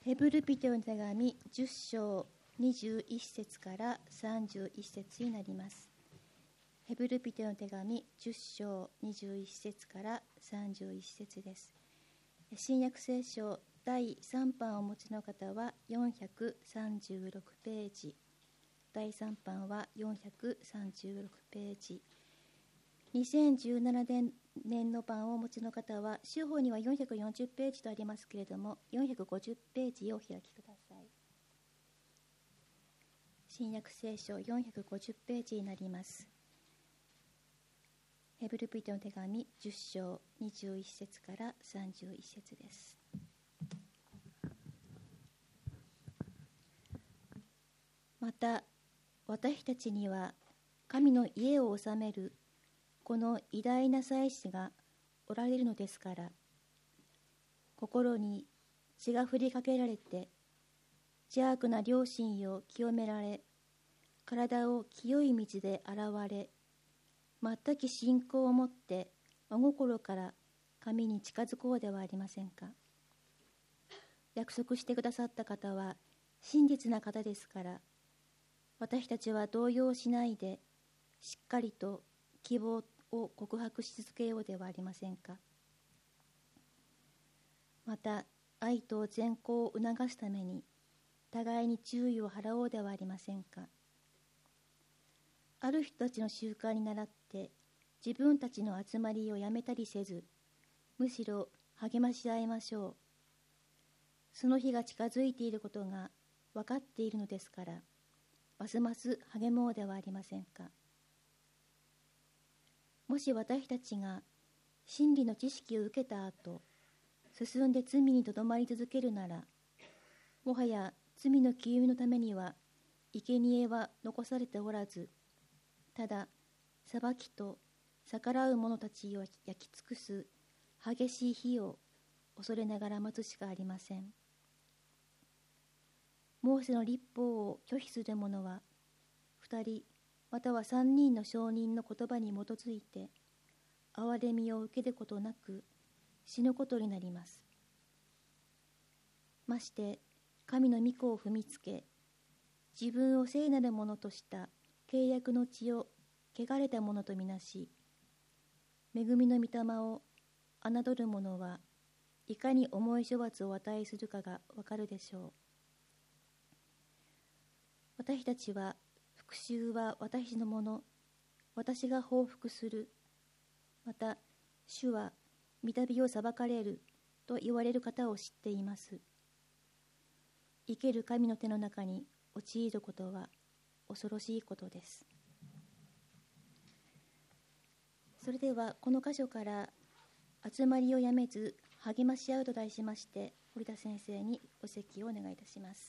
ヘブル人への手紙10章21節から31節になります。ヘブル人への手紙10章21節から31節です。新約聖書第3版をお持ちの方は436ページ、第3版は436ページ、2017年の版をお持ちの方は州法には440ページとありますけれども、450ページをお開きください。新約聖書450ページになります。ヘブル人の手紙10章21節から31節です。また私たちには神の家を治めるこの偉大な祭司がおられるのですから、心に血が振りかけられて邪悪な良心を清められ、体を清い道で洗われ、全く信仰を持って真心から神に近づこうではありませんか。約束してくださった方は真実な方ですから、私たちは動揺しないでしっかりと希望を告白し続けようではありませんか。また愛と善行を促すために互いに注意を払おうではありませんか。ある人たちの習慣に倣って自分たちの集まりをやめたりせず、むしろ励まし合いましょう。その日が近づいていることが分かっているのですから、ますます励もうではありませんか。もし私たちが真理の知識を受けた後、進んで罪にとどまり続けるなら、もはや罪の清みのためには生贄は残されておらず、ただ裁きと逆らう者たちを焼き尽くす激しい火を恐れながら待つしかありません。モーセの律法を拒否する者は2人または3人の証人の言葉に基づいて憐れみを受けることなく死ぬことになります。まして神の御子を踏みつけ、自分を聖なるものとした契約の血を汚れたものとみなし、恵みの御霊を侮る者はいかに重い処罰を与えするかがわかるでしょう。私たちは復讐は私のもの、私が報復する、また主は御旅を裁かれると言われる方を知っています。生ける神の手の中に陥ることは恐ろしいことです。それではこの箇所から集まりをやめず励まし合うと題しまして、堀田先生にご説教をお願いいたします。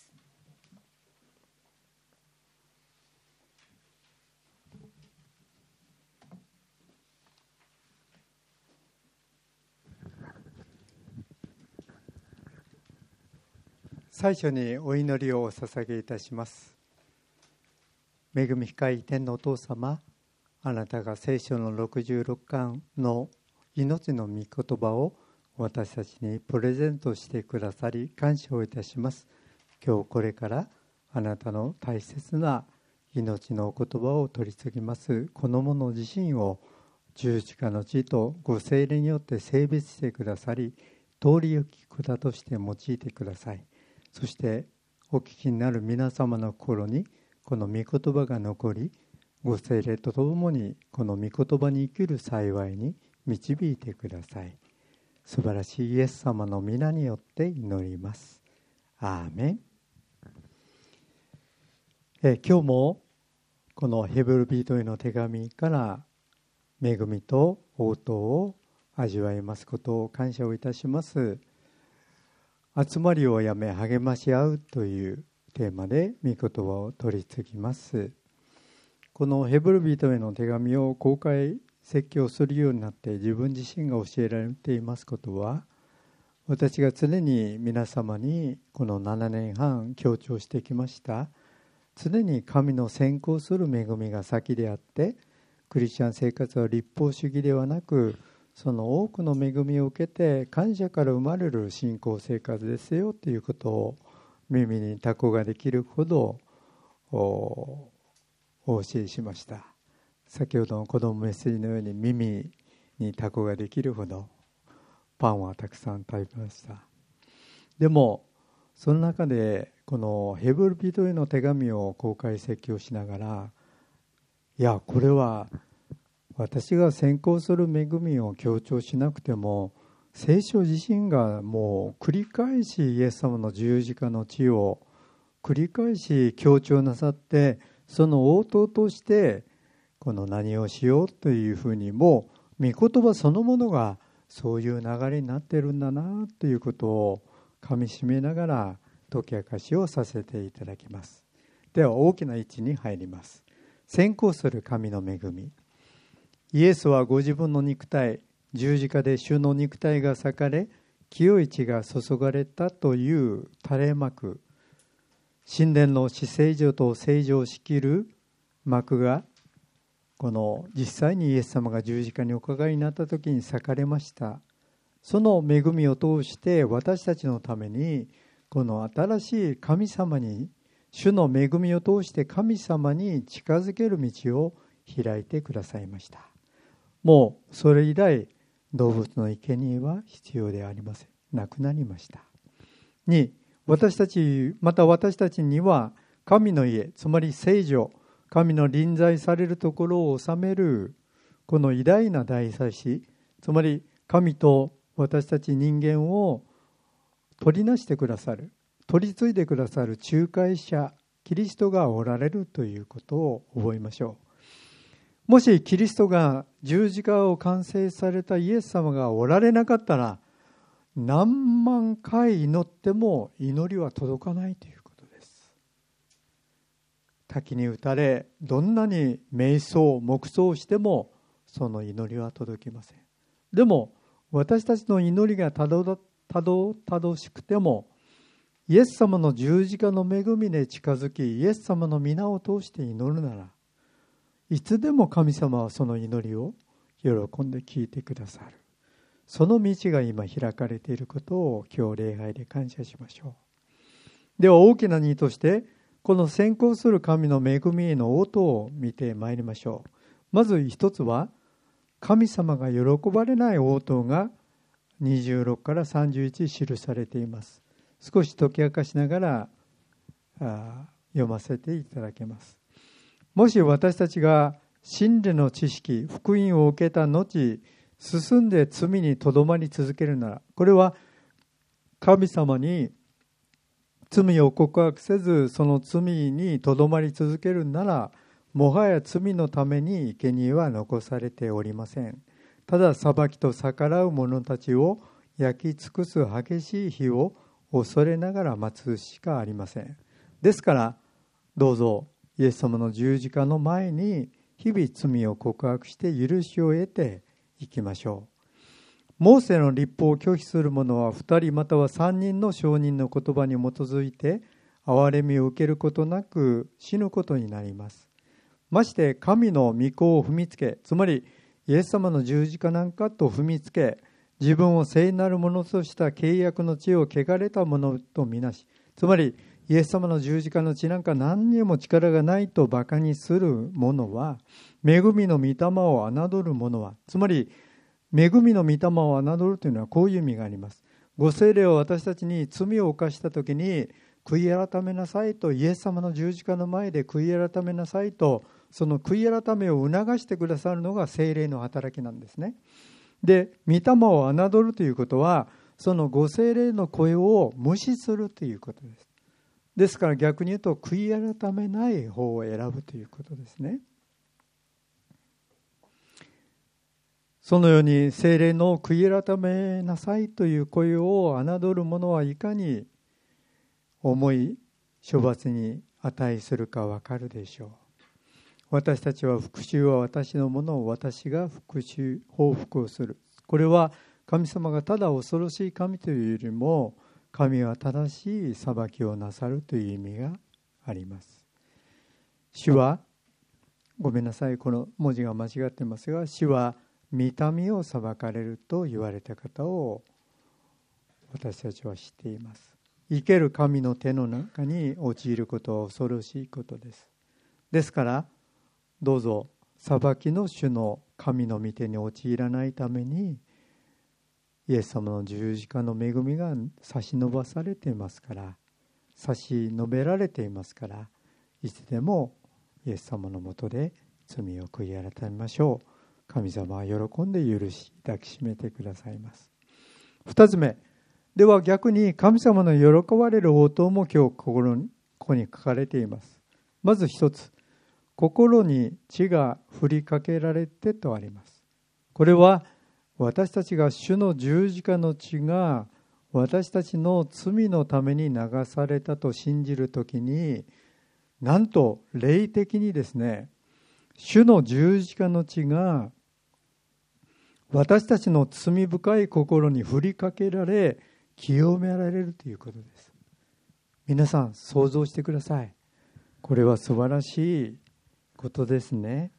最初にお祈りをお捧げいたします。恵み深い天のお父様、あなたが聖書の66巻の命の御言葉を私たちにプレゼントしてくださり感謝をいたします。今日これからあなたの大切な命のお言葉を取り次ぎますこの者自身を十字架の地とご聖霊によって聖別してくださり、通り行き管として用いてください。そしてお聞きになる皆様の心にこの御言葉が残り、ご聖霊とともにこの御言葉に生きる幸いに導いてください。素晴らしいイエス様の皆によって祈ります。アーメン。今日もこのヘブル人への手紙から恵みと応答を味わいますことを感謝をいたします。集まりをやめ励まし合うというテーマで御言葉を取り次ぎます。このヘブル人への手紙を公開説教するようになって自分自身が教えられていますことは、私が常に皆様にこの7年半強調してきました。常に神の先行する恵みが先であって、クリスチャン生活は律法主義ではなく、その多くの恵みを受けて感謝から生まれる信仰生活ですよということを耳にタコができるほどお教えしました。先ほどの子供メッセージのように耳にタコができるほどパンはたくさん食べました。でもその中でこのヘブル人への手紙を公開説教しながら、いやこれは私が先行する恵みを強調しなくても聖書自身がもう繰り返しイエス様の十字架の地を繰り返し強調なさって、その応答としてこの何をしようというふうにもう御言葉そのものがそういう流れになっているんだなということをかみしめながら解き明かしをさせていただきます。では大きな位置に入ります。先行する神の恵み。イエスはご自分の肉体、十字架で主の肉体が裂かれ清い血が注がれたという垂れ幕、神殿の至聖所と聖所を仕切る幕がこの実際にイエス様が十字架におかかりになった時に裂かれました。その恵みを通して私たちのためにこの新しい神様に、主の恵みを通して神様に近づける道を開いてくださいました。もうそれ以来動物の生贄は必要ではありません。なくなりました。2、私たちには神の家、つまり聖所、神の臨在されるところを治めるこの偉大な大祭司、つまり神と私たち人間を取りなしてくださる、取り継いでくださる仲介者キリストがおられるということを覚えましょう。もしキリストが十字架を完成されたイエス様がおられなかったら、何万回祈っても祈りは届かないということです。滝に打たれどんなに瞑想黙想してもその祈りは届きません。でも私たちの祈りがたどしくても、イエス様の十字架の恵みで近づきイエス様の皆を通して祈るなら、いつでも神様はその祈りを喜んで聞いてくださる。その道が今開かれていることを今日礼拝で感謝しましょう。では大きな2としてこの先行する神の恵みへの応答を見てまいりましょう。まず一つは神様が喜ばれない応答が26から31記されています。少し解き明かしながら読ませていただけます。もし私たちが真理の知識、福音を受けた後進んで罪にとどまり続けるなら、これは神様に罪を告白せずその罪にとどまり続けるなら、もはや罪のために生贄は残されておりません。ただ裁きと逆らう者たちを焼き尽くす激しい火を恐れながら待つしかありません。ですからどうぞイエス様の十字架の前に日々罪を告白して許しを得ていきましょう。モーセの律法を拒否する者は2人または3人の証人の言葉に基づいて憐れみを受けることなく死ぬことになります。まして神の御子を踏みつけ、つまりイエス様の十字架なんかと踏みつけ、自分を聖なるものとした契約の地を汚れたものとみなし、つまりイエス様の十字架の地なんか何にも力がないと馬鹿にする者は、恵みの御霊を侮る者は、つまり恵みの御霊を侮るというのはこういう意味があります。ご聖霊を私たちに罪を犯したときに悔い改めなさいと、イエス様の十字架の前で悔い改めなさいと、その悔い改めを促してくださるのが聖霊の働きなんですね。で、御霊を侮るということは、そのご聖霊の声を無視するということです。ですから逆に言うと、悔い改めない方を選ぶということですね。そのように聖霊の悔い改めなさいという声を侮る者はいかに重い処罰に値するか分かるでしょう。私たちは復讐は私のものを私が報復をする。これは神様がただ恐ろしい神というよりも、神は正しい裁きをなさるという意味があります。主は、ごめんなさい、この文字が間違っていますが、主は御民を裁かれると言われた方を私たちは知っています。 生ける神の手の中に陥ることは恐ろしいことです。ですからどうぞ裁きの主の神の御手に陥らないために、イエス様の十字架の恵みが差し伸ばされていますから、差し伸べられていますから、いつでもイエス様のもとで罪を悔い改めましょう。神様は喜んで許し抱きしめてくださいます。二つ目では、逆に神様の喜ばれる応答も今日ここに書かれています。まず一つ、心に血が振りかけられてとあります。これは私たちが主の十字架の血が私たちの罪のために流されたと信じるときに、なんと霊的にですね、主の十字架の血が私たちの罪深い心に振りかけられ、清められるということです。皆さん想像してください。これは素晴らしいことですね。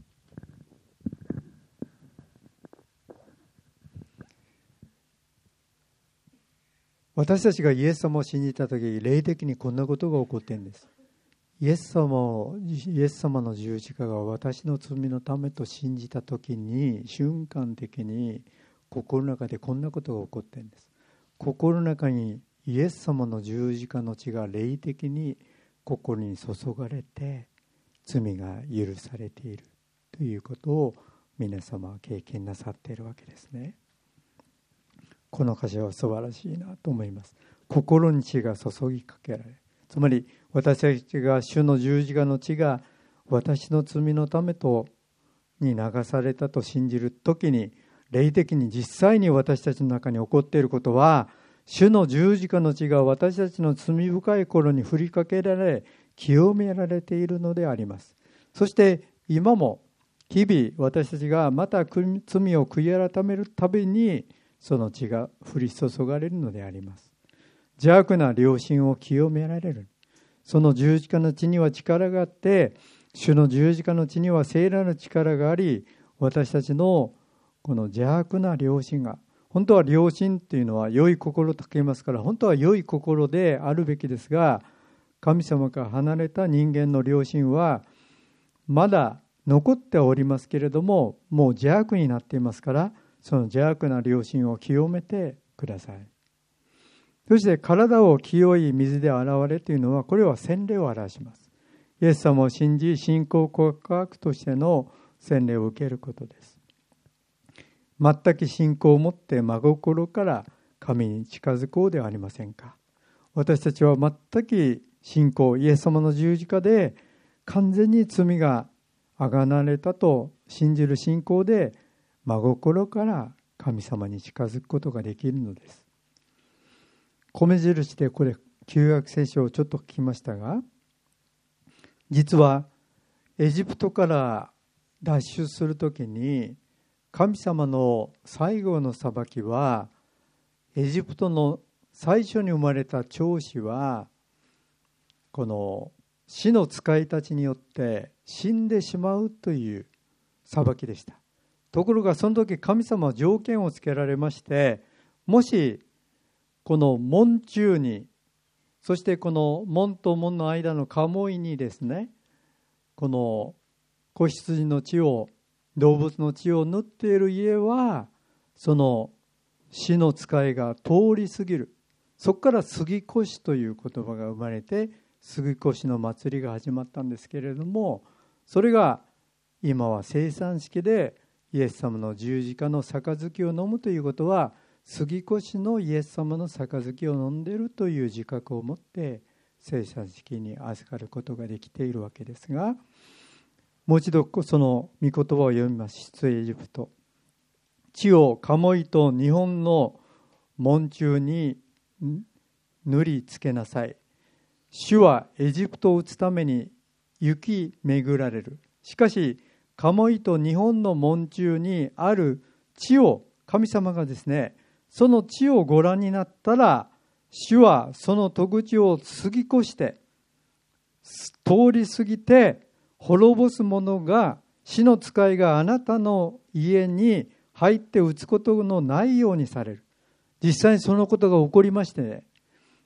私たちがイエス様を信じたとき、霊的にこんなことが起こっているんです。イエス様の十字架が私の罪のためと信じたときに、瞬間的に心の中でこんなことが起こっているんです。心の中にイエス様の十字架の血が霊的に心に注がれて、罪が許されているということを皆様は経験なさっているわけですね。この箇所は素晴らしいなと思います。心に血が注ぎかけられる。つまり私たちが主の十字架の血が私の罪のために流されたと信じるときに、霊的に実際に私たちの中に起こっていることは、主の十字架の血が私たちの罪深い心に振りかけられ、清められているのであります。そして今も日々私たちがまた罪を悔い改めるたびに、その血が降り注がれるのであります。邪悪な良心を清められる。その十字架の血には力があって、主の十字架の血には聖なる力があり、私たちのこの邪悪な良心が、本当は良心というのは良い心と書きますから、本当は良い心であるべきですが、神様から離れた人間の良心はまだ残っておりますけれども、もう邪悪になっていますから、その邪悪な良心を清めてください。そして体を清い水で洗われというのは、これは洗礼を表します。イエス様を信じ、信仰告白としての洗礼を受けることです。全く信仰を持って真心から神に近づこうではありませんか。私たちは全く信仰、イエス様の十字架で完全に罪があがなれたと信じる信仰で、真心から神様に近づくことができるのです。米印でこれ旧約聖書をちょっと聞きましたが、実はエジプトから脱出するときに、神様の最後の裁きは、エジプトの最初に生まれた長子はこの死の使いたちによって死んでしまうという裁きでした。ところがその時神様は条件をつけられまして、もしこの門中に、そしてこの門と門の間の鴨居にですね、この子羊の血を、動物の血を塗っている家は、その死の使いが通り過ぎる。そこから杉越という言葉が生まれて、杉越の祭りが始まったんですけれども、それが今は生産式でイエス様の十字架の杯を飲むということは、杉越のイエス様の杯を飲んでいるという自覚を持って生産式に預かることができているわけですが、もう一度その御言葉を読みます。出エジプト。血を鴨居と日本の門中に塗りつけなさい。主はエジプトを打つために行き巡られる。しかし鴨居と日本の門中にある血を、神様がですね、その血をご覧になったら、主はその戸口を過ぎ越して通り過ぎて、滅ぼす者が、死の使いがあなたの家に入って打つことのないようにされる。実際にそのことが起こりましてね、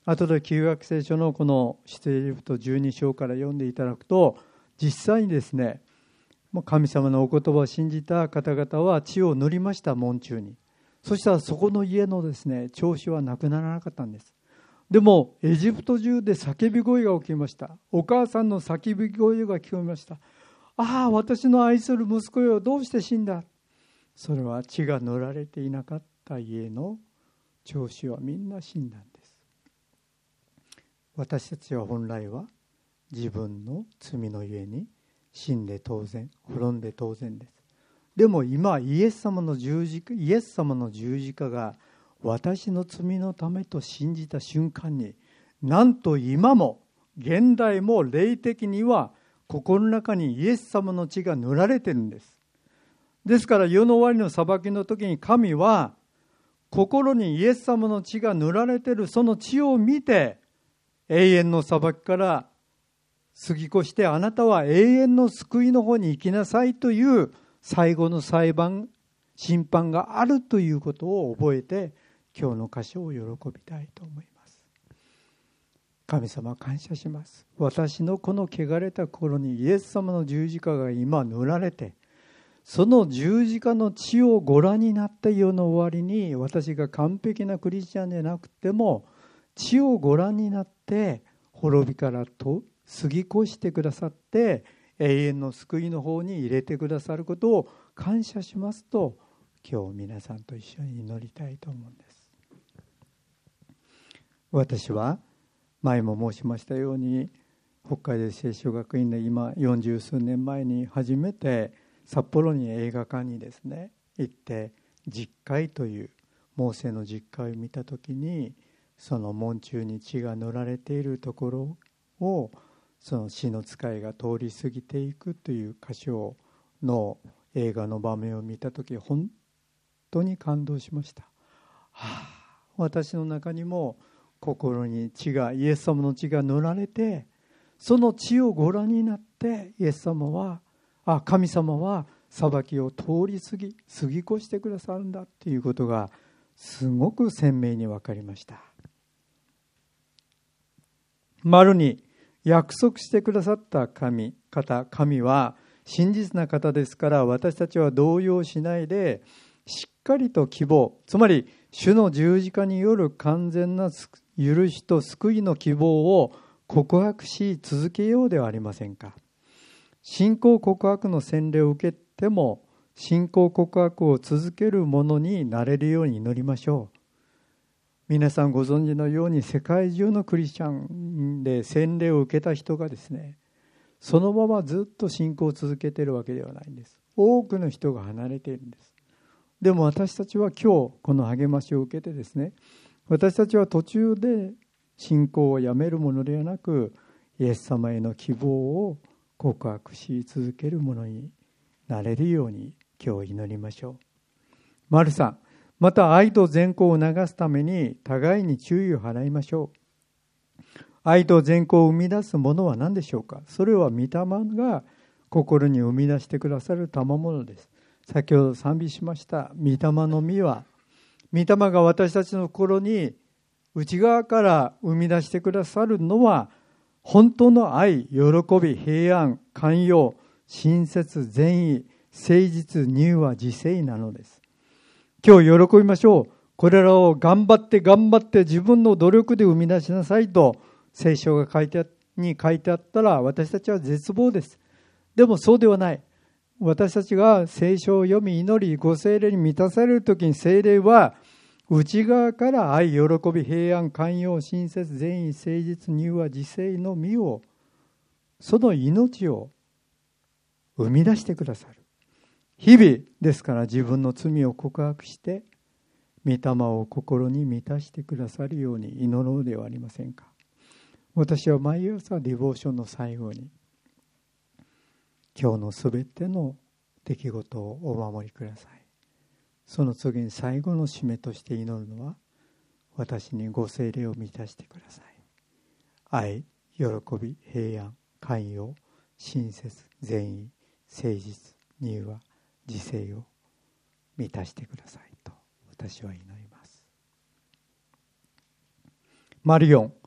後で旧約聖書のこの出エジプト12章から読んでいただくと、実際にですね、神様のお言葉を信じた方々は血を塗りました、門中に。そしたらそこの家のですね、調子はなくならなかったんです。でもエジプト中で叫び声が起きました。お母さんの叫び声が聞こえました。ああ、私の愛する息子よ、どうして死んだ。それは血が塗られていなかった家の長子はみんな死んだんです。私たちは本来は自分の罪のゆえに死んで当然、滅んで当然です。でも今イエス様の十字架が私の罪のためと信じた瞬間に、なんと今も現代も霊的には心の中にイエス様の血が塗られているんです。ですから世の終わりの裁きの時に神は心にイエス様の血が塗られているその血を見て、永遠の裁きから過ぎ越して、あなたは永遠の救いの方に行きなさいという最後の審判があるということを覚えて、今日の箇所を喜びたいと思います。神様感謝します。私のこの汚れた心にイエス様の十字架が今塗られて、その十字架の血をご覧になった世の終わりに、私が完璧なクリスチャンでなくても血をご覧になって滅びからと過ぎ越してくださって、永遠の救いの方に入れてくださることを感謝しますと、今日皆さんと一緒に祈りたいと思うんです。私は前も申しましたように、北海道聖書学院で今40数年前に初めて札幌に映画館にですね行って、十戒というモーセの十戒を見た時に、その門中に血が塗られているところをその死の使いが通り過ぎていくという箇所の映画の場面を見た時、本当に感動しました。私の中にも心に血が、イエス様の血が塗られて、その血をご覧になって神様は裁きを通り過ぎ越してくださるんだということがすごく鮮明に分かりました。丸に約束してくださった神は真実な方ですから、私たちは動揺しないでしっかりと希望、つまり主の十字架による完全な許しと救いの希望を告白し続けようではありませんか。信仰告白の洗礼を受けても信仰告白を続けるものになれるように祈りましょう。皆さんご存知のように、世界中のクリスチャンで洗礼を受けた人がですね、そのままずっと信仰を続けているわけではないんです。多くの人が離れているんです。でも私たちは今日この励ましを受けてですね、私たちは途中で信仰をやめるものではなく、イエス様への希望を告白し続けるものになれるように今日祈りましょう。丸さん、また愛と善行を促すために互いに注意を払いましょう。愛と善行を生み出すものは何でしょうか。それは御霊が心に生み出してくださる賜物です。先ほど賛美しました御霊の実は、御霊が私たちの心に内側から生み出してくださるのは、本当の愛、喜び、平安、寛容、親切、善意、誠実、柔和、自制なのです。今日喜びましょう。これらを頑張って自分の努力で生み出しなさいと聖書が書いてあったら、私たちは絶望です。でもそうではない。私たちが聖書を読み祈り、ご聖霊に満たされるときに、聖霊は内側から愛、喜び、平安、寛容、親切、善意、誠実、柔和、自制の実を、その命を生み出してくださる。日々ですから、自分の罪を告白して御霊を心に満たしてくださるように祈ろうではありませんか。私は毎朝ディボーションの最後に、今日のすべての出来事をお守りください。その次に最後の締めとして祈るのは、私にご聖霊を満たしてください。愛、喜び、平安、寛容、親切、善意、誠実、柔和、自制を満たしてくださいと私は祈ります。丸4、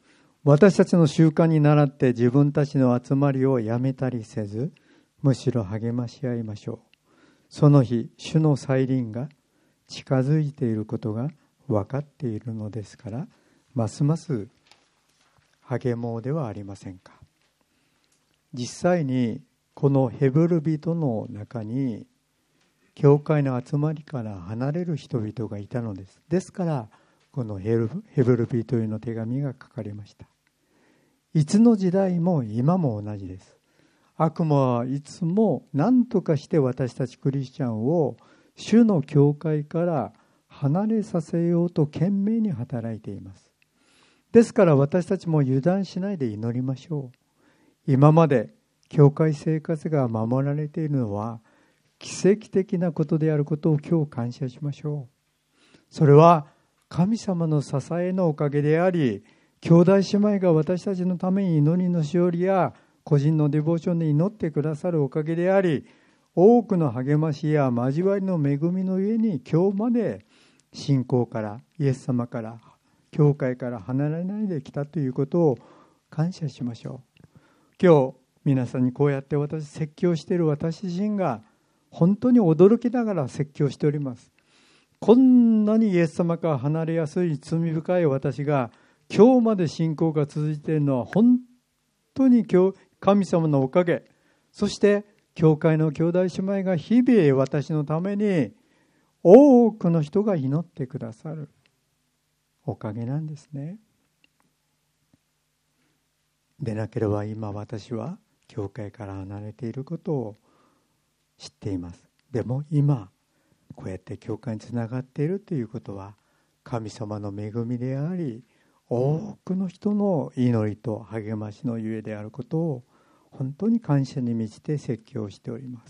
私たちの習慣に倣って自分たちの集まりをやめたりせず、むしろ励まし合いましょう。その日、主の再臨が近づいていることが分かっているのですから、ますます励もうではありませんか。実際にこのヘブル人の中に教会の集まりから離れる人々がいたのです。ですからこのヘブル人への手紙が書かれました。いつの時代も今も同じです。悪魔はいつも何とかして私たちクリスチャンを主の教会から離れさせようと懸命に働いています。ですから私たちも油断しないで祈りましょう。今まで教会生活が守られているのは奇跡的なことであることを今日感謝しましょう。それは神様の支えのおかげであり、兄弟姉妹が私たちのために祈りのしおりや個人のデボーションで祈ってくださるおかげであり、多くの励ましや交わりの恵みの上に今日まで信仰からイエス様から教会から離れないできたということを感謝しましょう。今日皆さんにこうやって説教している私自身が本当に驚きながら説教しております。こんなにイエス様から離れやすい罪深い私が今日まで信仰が続いているのは本当に神様のおかげ、そして教会の兄弟姉妹が日々私のために多くの人が祈ってくださるおかげなんですね。でなければ今私は教会から離れていることを知っています。でも今こうやって教会につながっているということは神様の恵みであり、多くの人の祈りと励ましのゆえであることを本当に感謝に満ちて説教しております。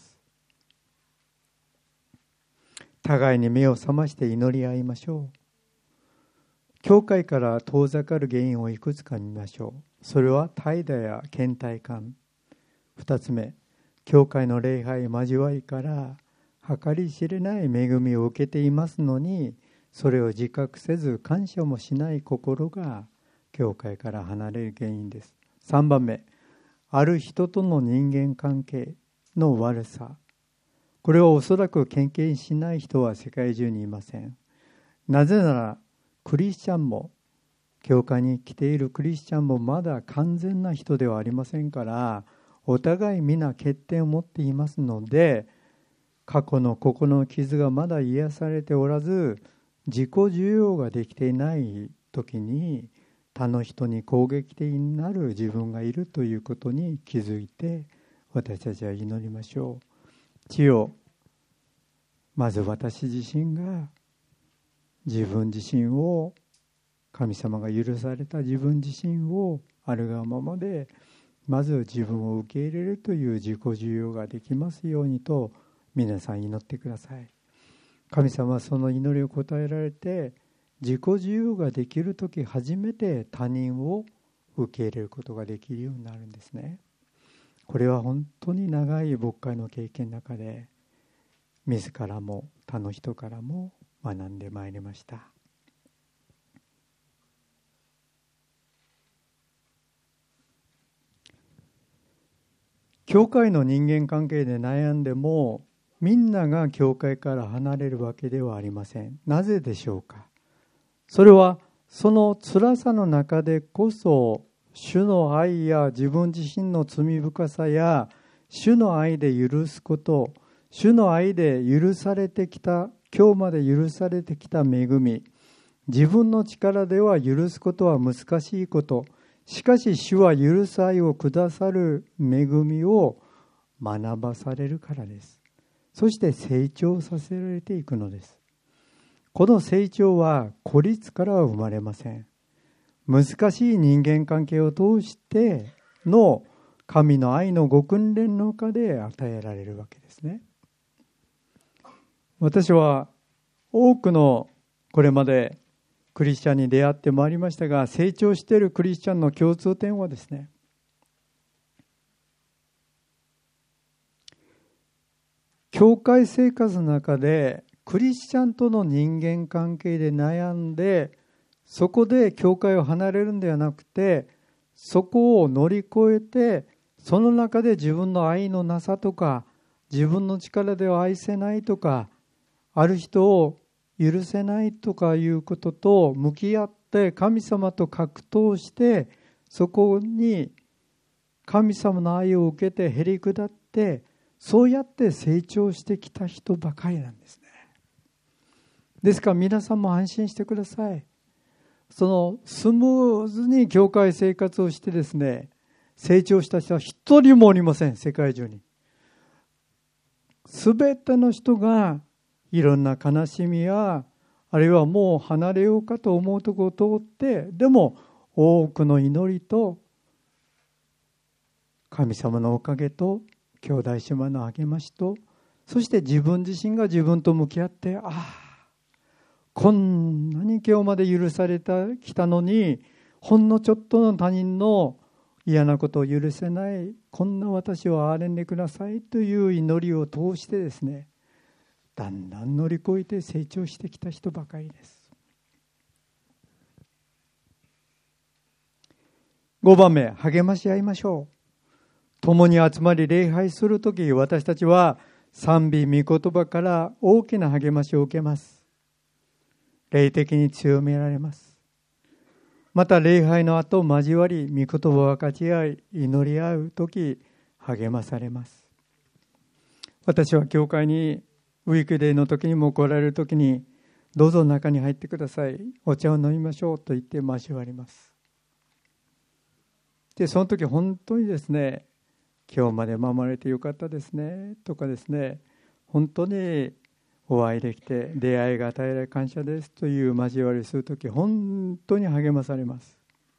互いに目を覚まして祈り合いましょう。教会から遠ざかる原因をいくつか見ましょう。それは怠惰や倦怠感。2つ目、教会の礼拝交わりから計り知れない恵みを受けていますのに、それを自覚せず感謝もしない心が教会から離れる原因です。3番目、ある人との人間関係の悪さ。これはおそらく経験しない人は世界中にいません。なぜならクリスチャンも、教会に来ているクリスチャンもまだ完全な人ではありませんから、お互い皆欠点を持っていますので、過去の心の傷がまだ癒されておらず、自己需要ができていない時に他の人に攻撃的になる自分がいるということに気づいて、私たちは祈りましょう。主よ、まず私自身が自分自身を、神様が許された自分自身をあるがままでまず自分を受け入れるという自己需要ができますようにと皆さん祈ってください。神様はその祈りを応えられて、自己需要ができるとき初めて他人を受け入れることができるようになるんですね。これは本当に長い牧会の経験の中で自らも他の人からも学んでまいりました。教会の人間関係で悩んでもみんなが教会から離れるわけではありません。なぜでしょうか。それはその辛さの中でこそ主の愛や自分自身の罪深さや主の愛で許すこと、主の愛で許されてきた、今日まで許されてきた恵み、自分の力では許すことは難しいこと、しかし主は許す愛をくださる恵みを学ばされるからです。そして成長させられていくのです。この成長は孤立からは生まれません。難しい人間関係を通しての神の愛のご訓練の中で与えられるわけですね。私は多くのこれまでクリスチャンに出会ってまいりましたが、成長しているクリスチャンの共通点はですね、教会生活の中でクリスチャンとの人間関係で悩んで、そこで教会を離れるんではなくて、 そこを乗り越えて、その中で自分の愛のなさとか、自分の力では愛せないとか、ある人を許せないとかいうことと向き合って神様と格闘して、そこに神様の愛を受けてへり下って、そうやって成長してきた人ばかりなんですね。ですから皆さんも安心してください。そのスムーズに教会生活をしてですね、成長した人は一人もおりません、世界中に。すべての人がいろんな悲しみや、あるいはもう離れようかと思うところを通って、でも多くの祈りと神様のおかげと兄弟姉妹の励ましと、そして自分自身が自分と向き合って、こんなに今日まで許されてきたのに、ほんのちょっとの他人の嫌なことを許せない、こんな私を憐れんでくださいという祈りを通してですね、だんだん乗り越えて成長してきた人ばかりです。5番目、励まし合いましょう。共に集まり礼拝するとき、私たちは賛美御言葉から大きな励ましを受けます。霊的に強められます。また礼拝の後交わり、御言葉を分かち合い、祈り合うとき励まされます。私は教会にウィークデーの時にも来られる時に、どうぞ中に入ってください、お茶を飲みましょうと言って交わります。でその時本当にですね、今日まで守られてよかったですねとかですね、本当にお会いできて出会いが与えられ感謝ですという交わりするとき、本当に励まされます。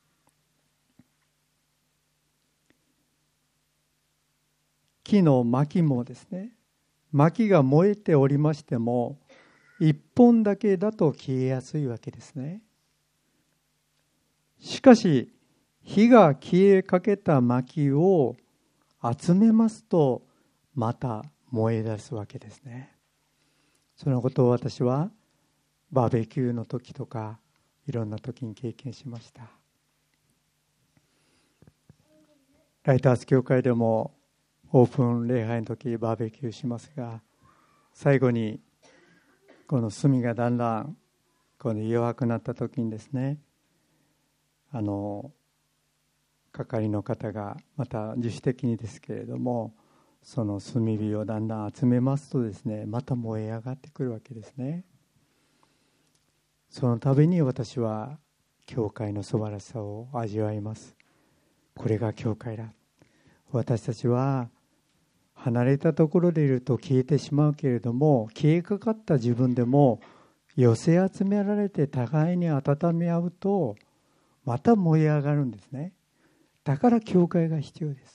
木の薪もですね、薪が燃えておりましても一本だけだと消えやすいわけですね。しかし火が消えかけた薪を集めますとまた燃え出すわけですね。そのことを私はバーベキューの時とかいろんな時に経験しました。ライターズ教会でもオープン礼拝の時バーベキューしますが、最後にこの炭がだんだんこの弱くなった時にですね、係の方がまた自主的にですけれども、その炭火をだんだん集めますとですね、また燃え上がってくるわけですね。その度に私は教会の素晴らしさを味わいます。これが教会だ。私たちは離れたところでいると消えてしまうけれども、消えかかった自分でも寄せ集められて互いに温め合うとまた燃え上がるんですね。だから教会が必要です。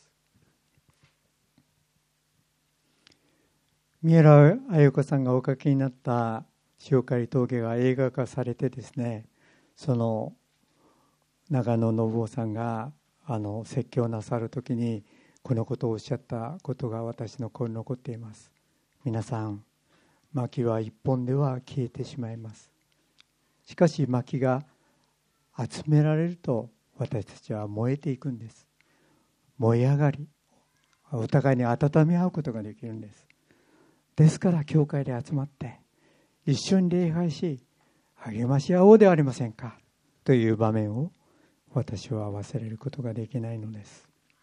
三浦綾子さんがお書きになった塩刈峠が映画化されてですね、その長野信夫さんが説教なさるときにこのことをおっしゃったことが私の心に残っています。皆さん、薪は一本では消えてしまいます。しかし薪が集められると私たちは燃えていくんです。燃え上がり、お互いに温め合うことができるんです。ですから教会で集まって一緒に礼拝し励まし合おうではありませんかという場面を私は忘れることができないのです。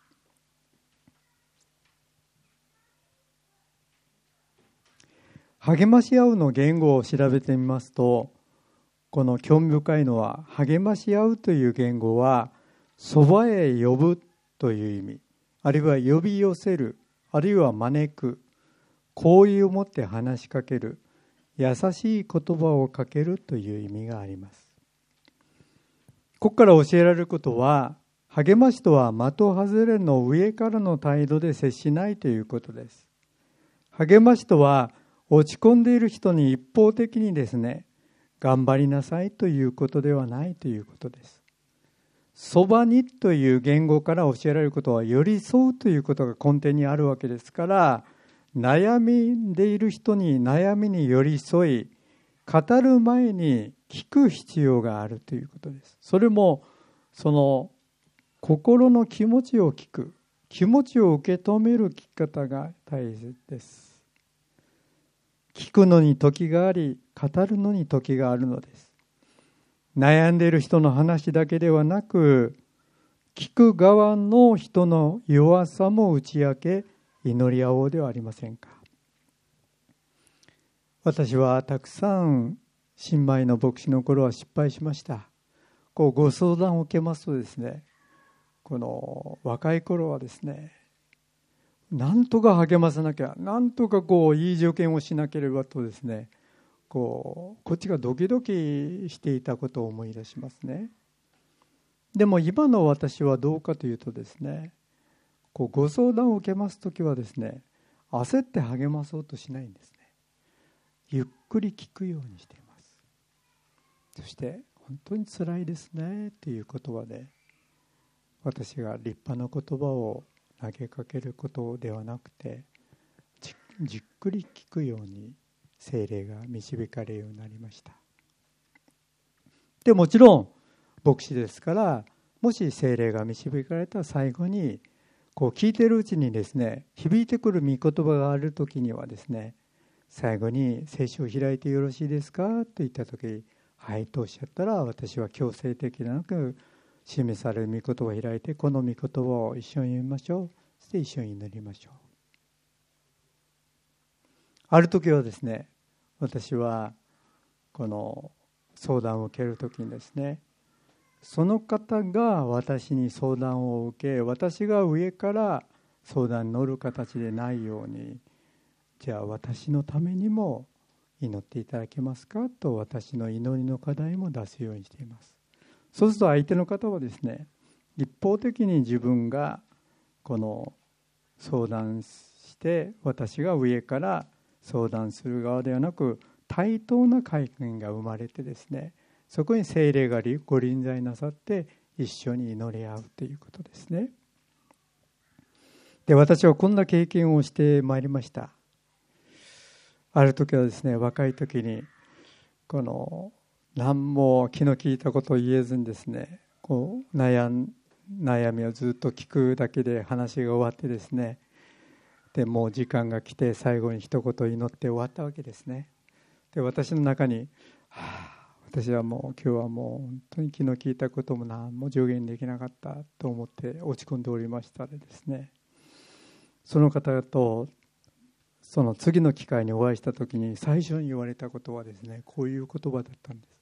励まし合うの言語を調べてみますと、この興味深いのは、励まし合うという言語はそばへ呼ぶという意味、あるいは呼び寄せる、あるいは招く、好意を持って話しかける、優しい言葉をかけるという意味があります。ここから教えられることは、励ましとは的外れの上からの態度で接しないということです。励ましとは落ち込んでいる人に一方的にですね、頑張りなさいということではないということです。そばにという言語から教えられることは寄り添うということが根底にあるわけですから、悩みでいる人に悩みに寄り添い、語る前に聞く必要があるということです。それもその心の気持ちを聞く、気持ちを受け止める聞き方が大切です。聞くのに時があり、語るのに時があるのです。悩んでいる人の話だけではなく、聞く側の人の弱さも打ち明け、祈り合おうではありませんか。私はたくさん新米の牧師の頃は失敗しました。ご相談を受けますとですね、この若い頃はですね、なんとか励まさなきゃ、なんとかいい条件をしなければとですね、こっちがドキドキしていたことを思い出しますね。でも今の私はどうかというとですね、ご相談を受けますときはですね、焦って励まそうとしないんですね。ゆっくり聞くようにしています。そして本当につらいですねという言葉で、私が立派な言葉を投げかけることではなくて、じっくり聞くように聖霊が導かれるようになりました。でもちろん牧師ですから、もし聖霊が導かれた最後に聞いているうちにですね、響いてくる御言葉があるときにはですね、最後に聖書を開いてよろしいですかと言ったとき、はいとおっしゃったら、私は強制的なく示される御言葉を開いて、この御言葉を一緒に読みましょう。そして一緒に祈りましょう。ある時はですね、私はこの相談を受けるときにですね、その方が私に相談を受け、私が上から相談に乗る形でないように、じゃあ私のためにも祈っていただけますかと、私の祈りの課題も出すようにしています。そうすると相手の方はですね、一方的に自分がこの相談して、私が上から相談する側ではなく、対等な会見が生まれてですね、そこに聖霊がご臨在なさって一緒に祈り合うということですね。で、私はこんな経験をしてまいりました。ある時はですね、若い時に何も気の利いたことを言えずにですね、悩みをずっと聞くだけで話が終わってですね、でもう時間が来て最後に一言祈って終わったわけですね。で、私の中に、私はもう今日はもう本当に気の利いたことも何も助言できなかったと思って落ち込んでおりましたでですね、その方とその次の機会にお会いした時に最初に言われたことはですね、こういう言葉だったんです。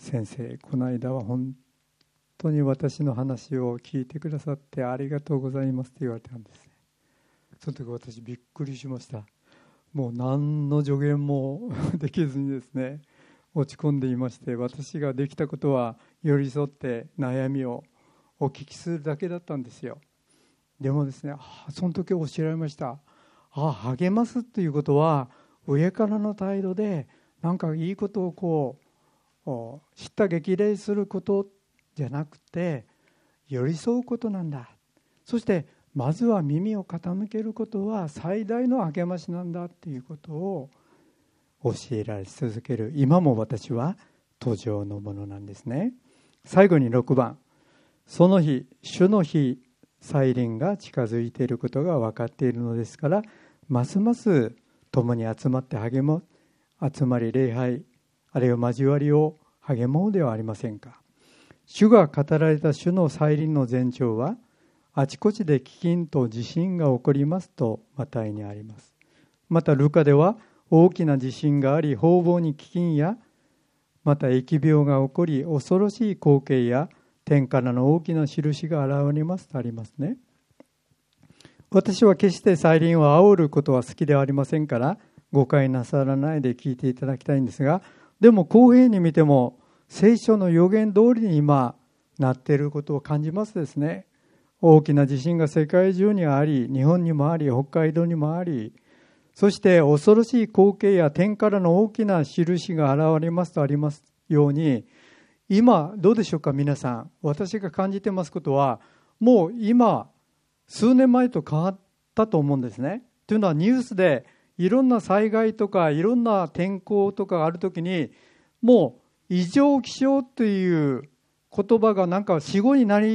先生、この間は本当に私の話を聞いてくださってありがとうございますと言われたんですね。その時私びっくりしました。もう何の助言もできずにですね、落ち込んでいまして、私ができたことは寄り添って悩みをお聞きするだけだったんですよ。でもですね、その時おっしゃられました。励ますということは上からの態度でなんかいいことを知った激励することじゃなくて、寄り添うことなんだ。そしてまずは耳を傾けることは最大の励ましなんだということを教えられ続ける、今も私は途上のものなんですね。最後に6番、その日、主の日、再臨が近づいていることが分かっているのですから、ますます共に集まって集まり礼拝、あるいは交わりを励もうではありませんか。主が語られた主の再臨の前兆は、あちこちで飢饉と地震が起こりますとマタイにあります。またルカでは、大きな地震があり、方々に飢饉やまた疫病が起こり、恐ろしい光景や天からの大きな印が現れますとありますね。私は決して再臨を煽ることは好きではありませんから、誤解なさらないで聞いていただきたいんですが、でも公平に見ても聖書の予言通りに今なっていることを感じますですね。大きな地震が世界中にあり、日本にもあり、北海道にもあり、そして恐ろしい光景や天からの大きな印が現れますとありますように、今どうでしょうか皆さん。私が感じてますことは、もう今数年前と変わったと思うんですね。というのはニュースでいろんな災害とかいろんな天候とかがあるときに、もう異常気象という言葉がなんか死語になり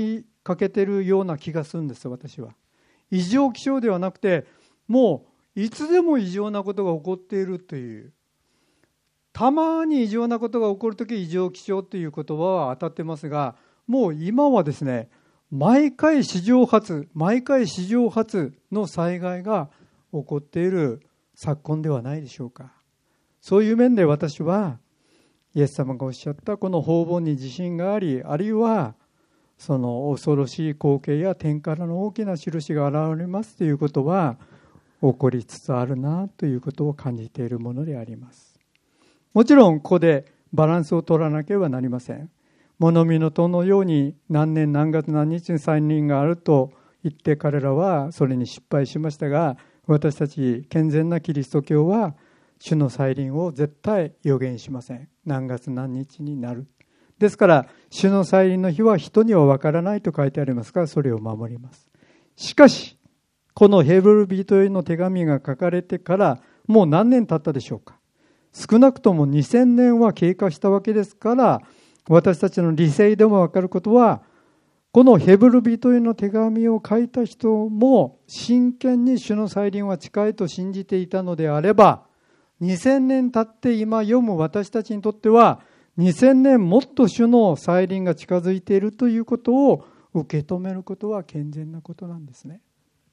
欠けてるような気がするんです。私は異常気象ではなくて、もういつでも異常なことが起こっているという、たまに異常なことが起こるとき異常気象という言葉は当たってますが、もう今はですね、毎回史上初の災害が起こっている昨今ではないでしょうか。そういう面で私はイエス様がおっしゃったこの方々に地震があり、あるいはその恐ろしい光景や天からの大きな印が現れますということは起こりつつあるなということを感じているものであります。もちろんここでバランスを取らなければなりません。物見の塔のように何年何月何日に再臨があると言って彼らはそれに失敗しましたが、私たち健全なキリスト教は主の再臨を絶対予言しません。何月何日になる。ですから主の再臨の日は人には分からないと書いてありますから、それを守ります。しかしこのヘブル人への手紙が書かれてからもう何年経ったでしょうか。少なくとも2000年は経過したわけですから、私たちの理性でも分かることは、このヘブル人への手紙を書いた人も真剣に主の再臨は近いと信じていたのであれば、2000年経って今読む私たちにとっては2000年もっと主の再臨が近づいているということを受け止めることは健全なことなんですね。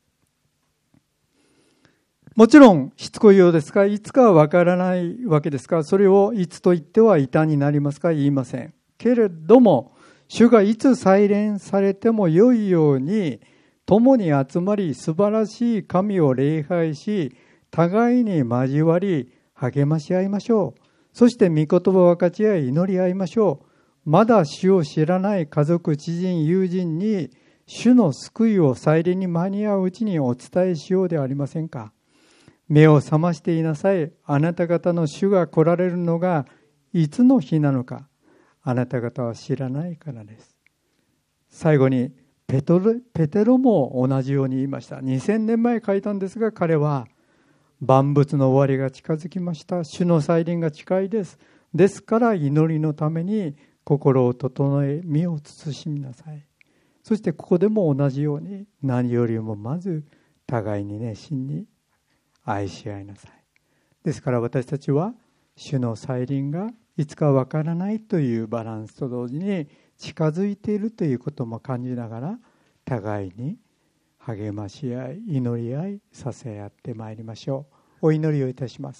もちろんしつこいようですが、いつかはわからないわけですから、それをいつと言っては異端になりますか言いませんけれども、主がいつ再臨されても良いように共に集まり、素晴らしい神を礼拝し、互いに交わり励まし合いましょう。そして御言葉を分かち合い祈り合いましょう。まだ主を知らない家族、知人、友人に主の救いを再臨に間に合ううちにお伝えしようではありませんか。目を覚ましていなさい。あなた方の主が来られるのがいつの日なのか、あなた方は知らないからです。最後にペテロも同じように言いました。2000年前書いたんですが、彼は万物の終わりが近づきました。主の再臨が近いです。ですから祈りのために心を整え、身を慎みなさい。そしてここでも同じように、何よりもまず互いに熱心に愛し合いなさい。ですから私たちは主の再臨がいつかわからないというバランスと同時に近づいているということも感じながら、互いに励まし合い、祈り合い、支え合ってまいりましょう。お祈りをいたします。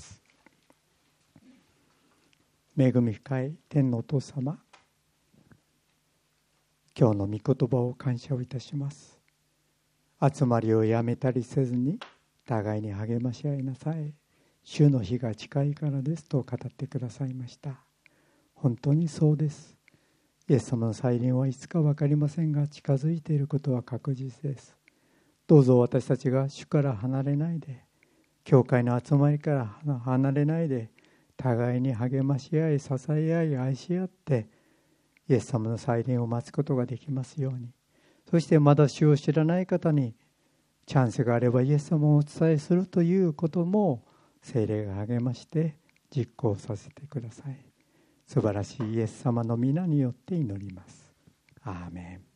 恵み深い天のお父様、今日の御言葉を感謝をいたします。集まりをやめたりせずに互いに励まし合いなさい。主の日が近いからですと語ってくださいました。本当にそうです。イエス様の再臨はいつか分かりませんが、近づいていることは確実です。どうぞ私たちが主から離れないで、教会の集まりから離れないで、互いに励まし合い、支え合い、愛し合ってイエス様の再臨を待つことができますように。そしてまだ主を知らない方にチャンスがあればイエス様をお伝えするということも聖霊が励まして実行させてください。素晴らしいイエス様の皆によって祈ります。アーメン。